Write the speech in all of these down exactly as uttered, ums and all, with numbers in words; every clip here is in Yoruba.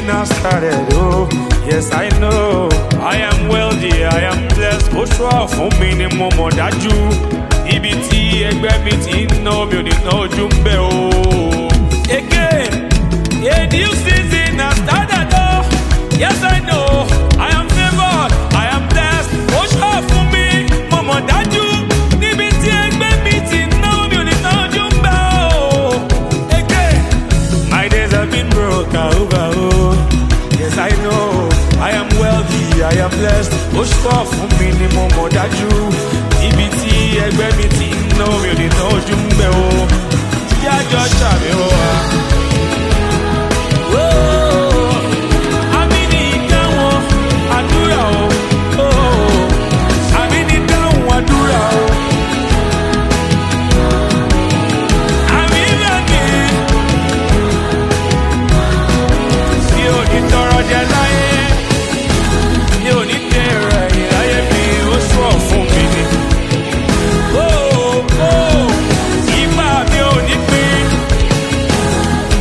season has started, oh, yes I know. I am wealthy, I am blessed, ó ṣọ́ fún mi ni mo mọ̀ dájú. Ibi tí ẹgbẹ́ mi ti ń ná mi ò ní ná ojú ń bẹ̀ o. Again, a new season has started, oh, yes I know. I am favored, I am blessed, ó ṣọ́ fún mi mo mọ̀ dájú. Níbi tí ẹgbẹ́ mi ti ń ná mi ò ní ná ojú ń bẹ̀ o. Again, my days have been broke over, oh, yes I know. I am wealthy, I am blessed, ó ṣọ́ fún mi ni mo mọ̀ dájú. Ibi tí ẹgbẹ́ mi ti ń ná mi ò ní ná ojú ń bẹ̀ o. Tí àjọ ṣàmì ó wà. Àmì ní ìdáhùn àdúrà o. Àmì ní ìdáhùn àdúrà o. Àmì lẹ́ni mi ò ní tọrọ jẹ láyé. Mi ò ní dèrò ẹ̀yìn láyé mi, ó ṣọ́ fún mi ni. Ìgbà mi ò ní pín.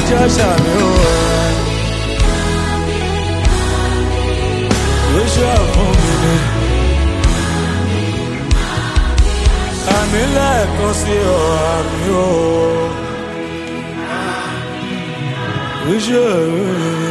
ṣàṣà mi ò ẹ̀. Ó ṣe fún mi ni. Àmì lẹ́ẹ̀kan sí ọ̀ àmì ò. Ó ṣe.